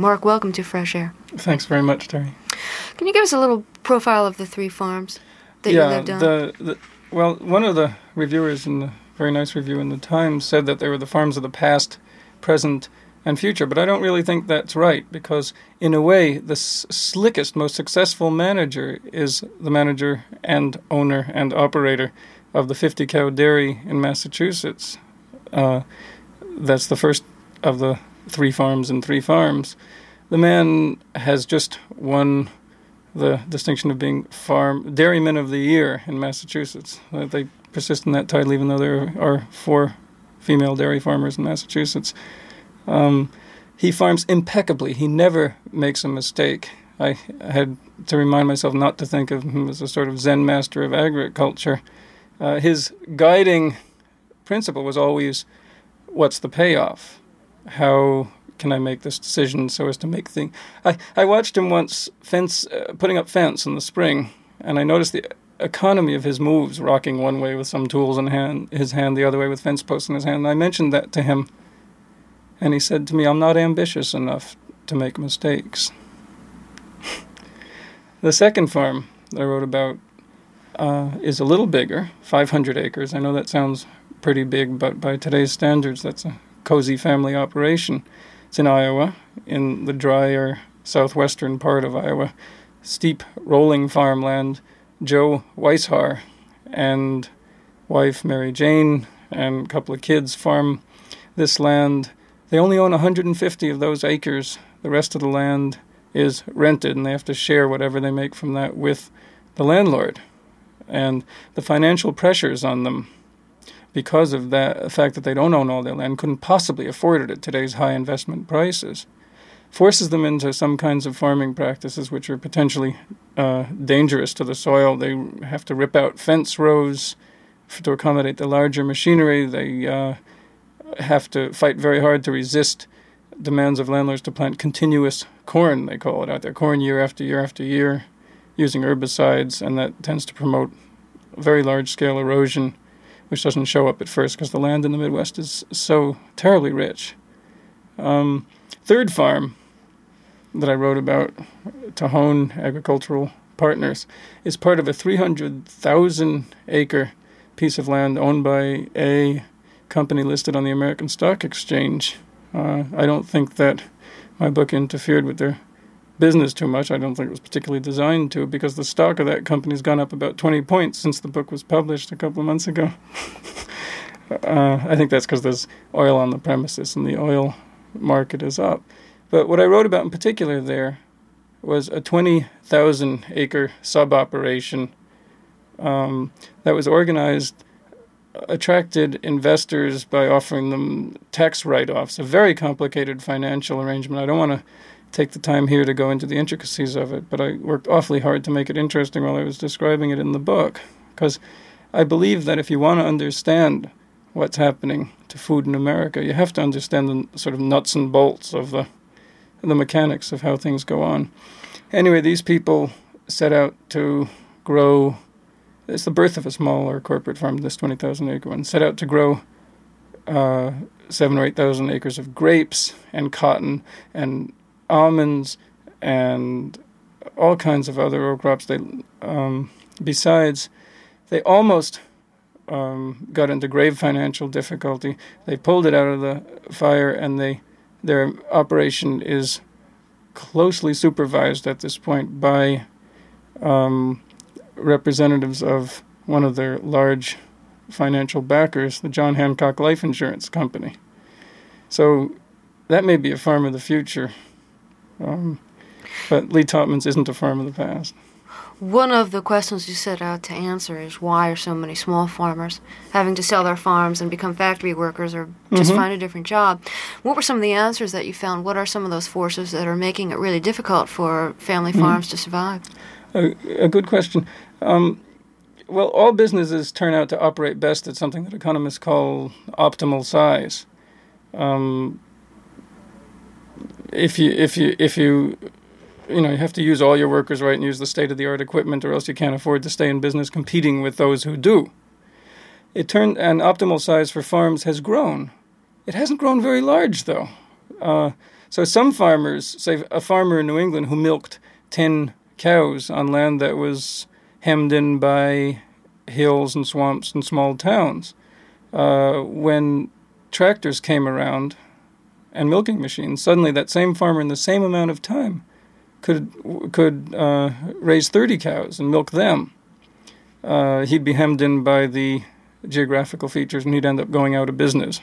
Mark, welcome to Fresh Air. Thanks very much, Terry. Can you give us a little profile of the 3 farms that you lived on? Well, one of the reviewers in the very nice review in the Times said that they were the farms of the past, present, and future, but I don't really think that's right, because in a way, the slickest, most successful manager is the manager and owner and operator of the 50-cow dairy in Massachusetts. That's the first of the 3 farms and 3 farms. The man has just won the distinction of being Dairyman of the Year in Massachusetts. They persist in that title even though there are 4 female dairy farmers in Massachusetts. He farms impeccably. He never makes a mistake. I had to remind myself not to think of him as a sort of Zen master of agriculture. His guiding principle was always, what's the payoff? How can I make this decision so as to make things... I watched him once putting up fence in the spring, and I noticed the economy of his moves, rocking one way with some tools in his hand, the other way with fence posts in his hand. And I mentioned that to him, and he said to me, I'm not ambitious enough to make mistakes. The second farm that I wrote about is a little bigger, 500 acres. I know that sounds pretty big, but by today's standards, that's a cozy family operation. It's in Iowa, in the drier southwestern part of Iowa. Steep, rolling farmland. Joe Weishar and wife Mary Jane and a couple of kids farm this land. They only own 150 of those acres. The rest of the land is rented, and they have to share whatever they make from that with the landlord. And the financial pressures on them, because of the fact that they don't own all their land, couldn't possibly afford it at today's high investment prices, forces them into some kinds of farming practices which are potentially dangerous to the soil. They have to rip out fence rows to accommodate the larger machinery. They have to fight very hard to resist demands of landlords to plant continuous corn, they call it out there, corn year after year after year, using herbicides, and that tends to promote very large-scale erosion, which doesn't show up at first because the land in the Midwest is so terribly rich. Third farm that I wrote about, Tahone Agricultural Partners, is part of a 300,000-acre piece of land owned by a company listed on the American Stock Exchange. I don't think that my book interfered with their business too much. I don't think it was particularly designed to, because the stock of that company's gone up about 20 points since the book was published a couple of months ago. I think that's because there's oil on the premises and the oil market is up. But what I wrote about in particular there was a 20,000-acre sub-operation that was organized, attracted investors by offering them tax write-offs, a very complicated financial arrangement. I don't want to take the time here to go into the intricacies of it, but I worked awfully hard to make it interesting while I was describing it in the book, because I believe that if you want to understand what's happening to food in America, you have to understand the sort of nuts and bolts of the mechanics of how things go on. Anyway, these people set out to grow. It's the birth of a smaller corporate farm, this 20,000-acre one. Set out to grow 7,000 or 8,000 acres of grapes and cotton and almonds and all kinds of other row crops. Besides, they almost got into grave financial difficulty. They pulled it out of the fire, and their operation is closely supervised at this point by representatives of one of their large financial backers, the John Hancock Life Insurance Company. So that may be a farm of the future, but Lee Topman's isn't a farm of the past. One of the questions you set out to answer is, why are so many small farmers having to sell their farms and become factory workers or just find a different job? What were some of the answers that you found? What are some of those forces that are making it really difficult for family farms to survive? A good question. Well, all businesses turn out to operate best at something that economists call optimal size. If you have to use all your workers right and use the state-of-the-art equipment, or else you can't afford to stay in business competing with those who do. And optimal size for farms has grown. It hasn't grown very large, though. So some farmers, say a farmer in New England who milked 10 cows on land that was hemmed in by hills and swamps and small towns, when tractors came around and milking machines, suddenly that same farmer in the same amount of time could raise 30 cows and milk them. He'd be hemmed in by the geographical features, and he'd end up going out of business.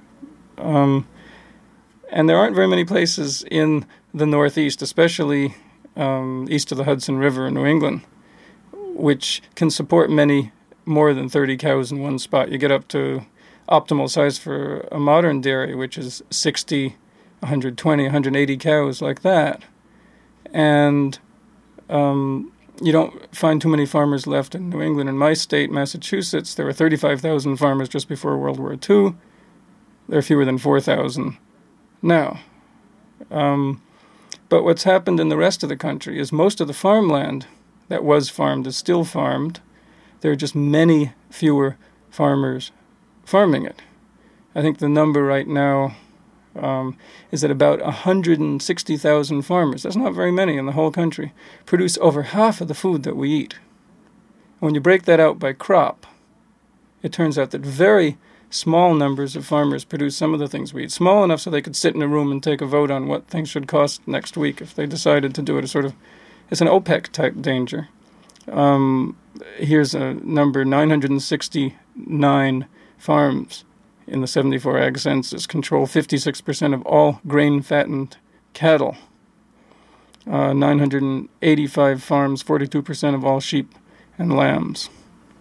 And there aren't very many places in the Northeast, especially east of the Hudson River in New England, which can support many more than 30 cows in one spot. You get up to optimal size for a modern dairy, which is 60, 120, 180 cows, like that. And you don't find too many farmers left in New England. In my state, Massachusetts, there were 35,000 farmers just before World War II. There are fewer than 4,000 now. But what's happened in the rest of the country is most of the farmland that was farmed is still farmed. There are just many fewer farmers farming it. I think the number right now is that about 160,000 farmers, that's not very many in the whole country, produce over half of the food that we eat. When you break that out by crop, it turns out that very small numbers of farmers produce some of the things we eat, small enough so they could sit in a room and take a vote on what things should cost next week if they decided to do it. It's an OPEC-type danger. Here's a number, 969 farms in the 74 Ag Census control 56% of all grain-fattened cattle. 985 farms, 42% of all sheep and lambs.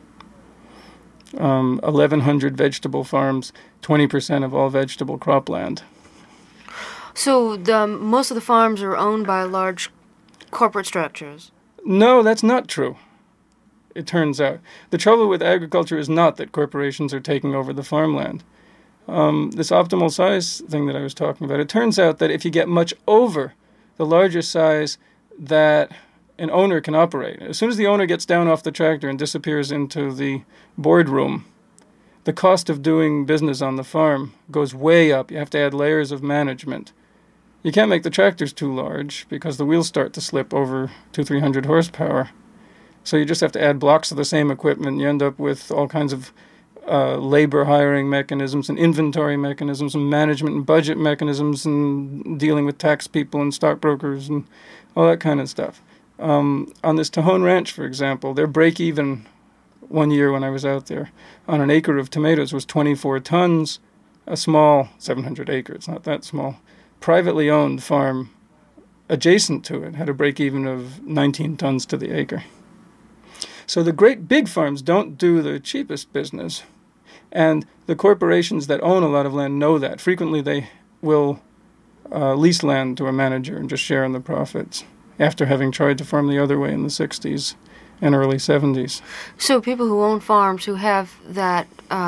1,100 vegetable farms, 20% of all vegetable cropland. So most of the farms are owned by large corporate structures? No, that's not true, it turns out. The trouble with agriculture is not that corporations are taking over the farmland. This optimal size thing that I was talking about, it turns out that if you get much over the larger size that an owner can operate, as soon as the owner gets down off the tractor and disappears into the boardroom, the cost of doing business on the farm goes way up. You have to add layers of management. You can't make the tractors too large because the wheels start to slip over 200-300 horsepower. So you just have to add blocks of the same equipment. You end up with all kinds of labor hiring mechanisms and inventory mechanisms and management and budget mechanisms and dealing with tax people and stockbrokers and all that kind of stuff. On this Tejon Ranch, for example, their break-even one year when I was out there on an acre of tomatoes was 24 tons, a small 700 acres, not that small, privately owned farm adjacent to it had a break-even of 19 tons to the acre. So the great big farms don't do the cheapest business, and the corporations that own a lot of land know that. Frequently they will lease land to a manager and just share in the profits after having tried to farm the other way in the 60s and early 70s. So people who own farms who have that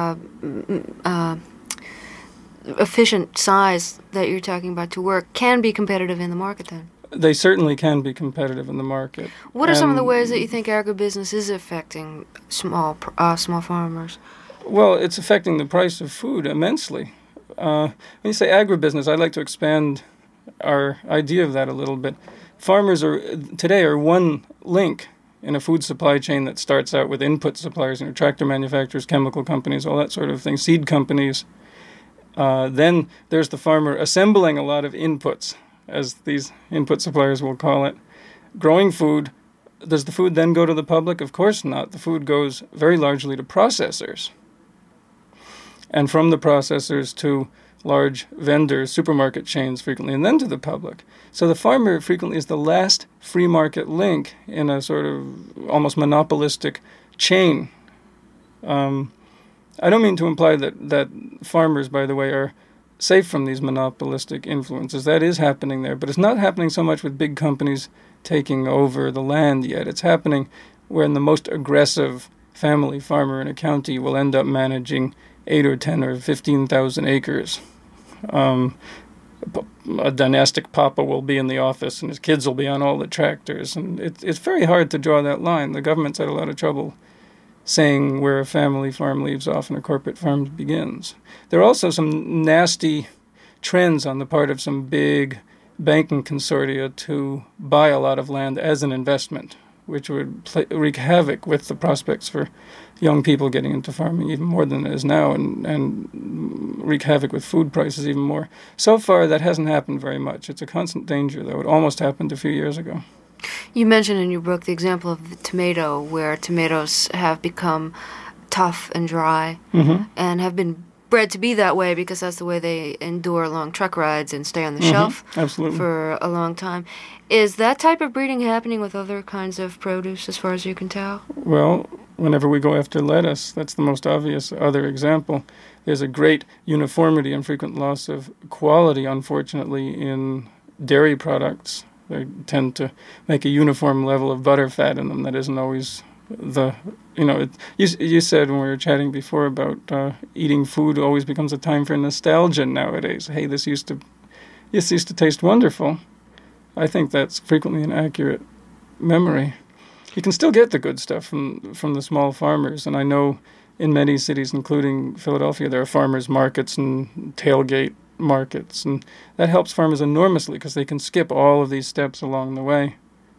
efficient size that you're talking about to work can be competitive in the market then? They certainly can be competitive in the market. What are some of the ways that you think agribusiness is affecting small farmers? Well, it's affecting the price of food immensely. When you say agribusiness, I'd like to expand our idea of that a little bit. Farmers today are one link in a food supply chain that starts out with input suppliers, tractor manufacturers, chemical companies, all that sort of thing, seed companies. Then there's the farmer assembling a lot of inputs, as these input suppliers will call it, growing food. Does the food then go to the public? Of course not. The food goes very largely to processors. And from the processors to large vendors, supermarket chains frequently, and then to the public. So the farmer frequently is the last free market link in a sort of almost monopolistic chain. I don't mean to imply that farmers, by the way, are safe from these monopolistic influences. That is happening there, but it's not happening so much with big companies taking over the land yet. It's happening when the most aggressive family farmer in a county will end up managing 8 or 10 or 15,000 acres. A dynastic papa will be in the office and his kids will be on all the tractors, and it's very hard to draw that line. The government's had a lot of trouble saying where a family farm leaves off and a corporate farm begins. There are also some nasty trends on the part of some big banking consortia to buy a lot of land as an investment, which would wreak havoc with the prospects for young people getting into farming even more than it is now, and wreak havoc with food prices even more. So far, that hasn't happened very much. It's a constant danger, though. It almost happened a few years ago. You mentioned in your book the example of the tomato, where tomatoes have become tough and dry and have been bred to be that way because that's the way they endure long truck rides and stay on the shelf for a long time. Is that type of breeding happening with other kinds of produce as far as you can tell? Well, whenever we go after lettuce, that's the most obvious other example. There's a great uniformity and frequent loss of quality, unfortunately, in dairy products. They tend to make a uniform level of butter fat in them that isn't always you said when we were chatting before about eating food always becomes a time for nostalgia nowadays. Hey, this used to taste wonderful. I think that's frequently an accurate memory. You can still get the good stuff from the small farmers, and I know in many cities, including Philadelphia, there are farmers markets and tailgate markets, and that helps farmers enormously because they can skip all of these steps along the way.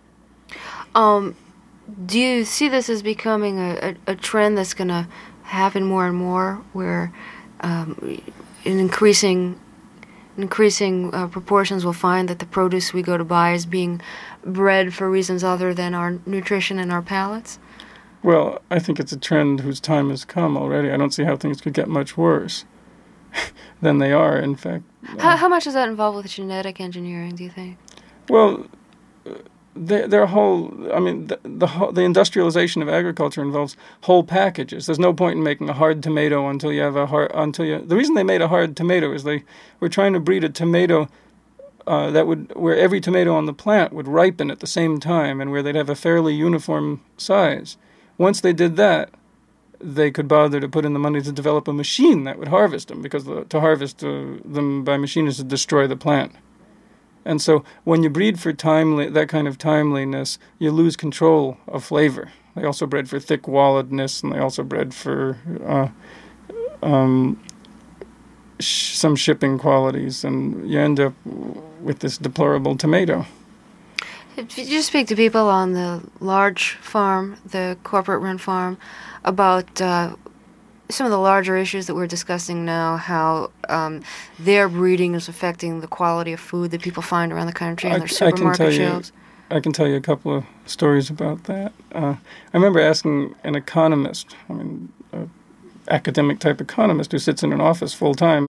Do you see this as becoming a trend that's going to happen more and more, where in increasing proportions we'll find that the produce we go to buy is being bred for reasons other than our nutrition and our palates? Well, I think it's a trend whose time has come already. I don't see how things could get much worse than they are, in fact. How much is that involved with genetic engineering, do you think? Well, their whole, the industrialization of agriculture involves whole packages. There's no point in making a hard tomato until you have the reason they made a hard tomato is they were trying to breed a tomato where every tomato on the plant would ripen at the same time and where they'd have a fairly uniform size. Once they did that, they could bother to put in the money to develop a machine that would harvest them, because to harvest them by machine is to destroy the plant. And so when you breed for that kind of timeliness, you lose control of flavor. They also bred for thick walledness, and they also bred for some shipping qualities, and you end up with this deplorable tomato. If you speak to people on the large farm, the corporate-run farm, about some of the larger issues that we're discussing now, how their breeding is affecting the quality of food that people find around the country on their supermarket shelves. I can tell you a couple of stories about that. I remember asking an economist, an academic-type economist who sits in an office full-time,